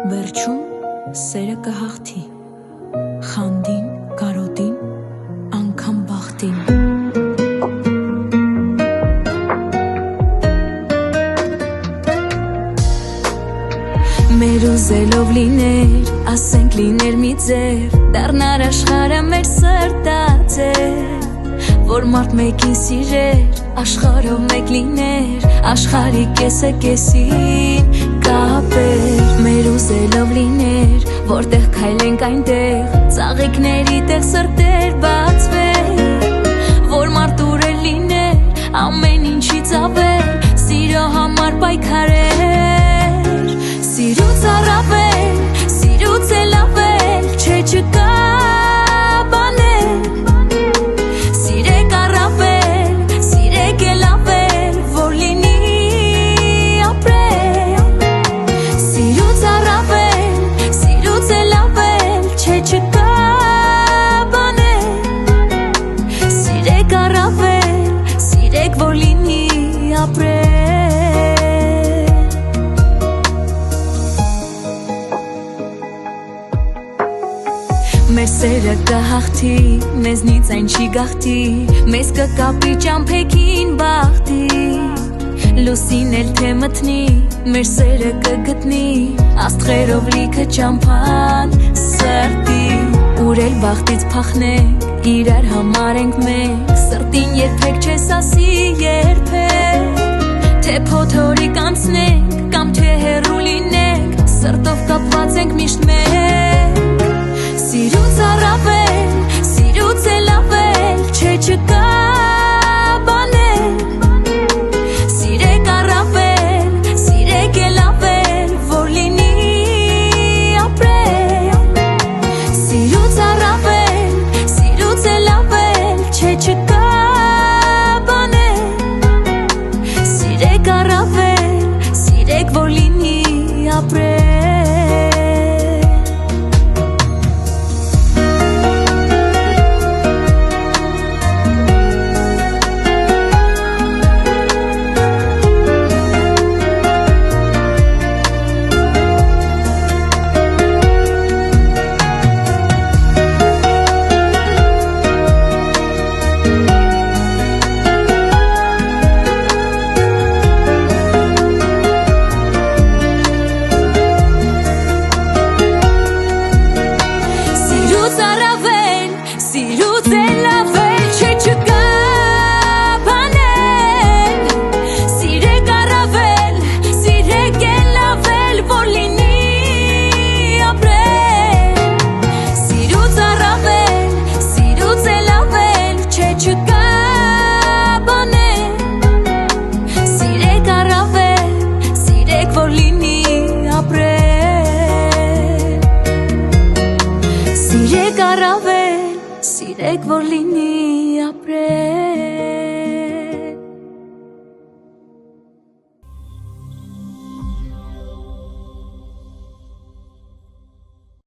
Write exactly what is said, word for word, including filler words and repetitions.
Վերջում սերը կհաղթի, խանդին, կարոտին, անգամ բախտին։ Մեր ուզելով լիներ, ասենք լիներ մի ձև, դառնար աշխարհը մեր սրտաձև, որ մարդ մեկին սիրեր, աշխարհով մեկ լիներ, աշխարհի կեսը կեսին կապեր։ Մեր ուզելով լիներ, որտեղ քայլենք այնտեղ, ծաղիկների տեղ սրտեր բացվեր, որ մարդ ուրել լիներ, ամեն ինչից ավել, սիրո համար պայքարեր։ Սիրուց առավել, սիրուց էլ ավել, չէ չկա բաներ, սիրեք առավել, սիրեք էլ ավել, որ լինի ապրել։ Սիրուց առավել, սիրուց էլ ավել, չէ չկա բաներ, սիրեք առավել, սիրեք, որ լինի ապրել։ Մեր սերը կհաղթի, մեզնից այն չի գաղթի, մեզ կկապի ճամփեքին բախտի, լուսին էլ թե մթնի, մեր սերը կգտնի, աստղերով լիքը ճամփան սրտի, ուր էլ բախտից փախնենք, իրար համար ենք մենք, սրտին երբեք չես ասի երբեք, թե փոթորիկ անցնենք, կամ թե հեռու լինենք, սրտով կապված ենք միշտ մենք։ Սիրուց առավել, սիրուց էլ ավել, չէ չկա բաներ, սիրեք առավել, սիրեք էլ ավել, որ լինի ապրել։ Սիրուց առավել, սիրուց էլ ավել, չէ չկա բաներ, սիրեք առավել, սիրեք, որ լինի ապրել։ Սիրուց էլ ավել, չէ չկա բաներ, սիրեք առավել, սիրեք էլ ավել, որ լինի ապրել։ Սիրուց առավել, սիրուց էլ ավել, չէ չկա բաներ, սիրեք առավել, սիրեք, որ լինի ապրել։ Սիրեք առավել, սիրեք, որ լինի ապրել։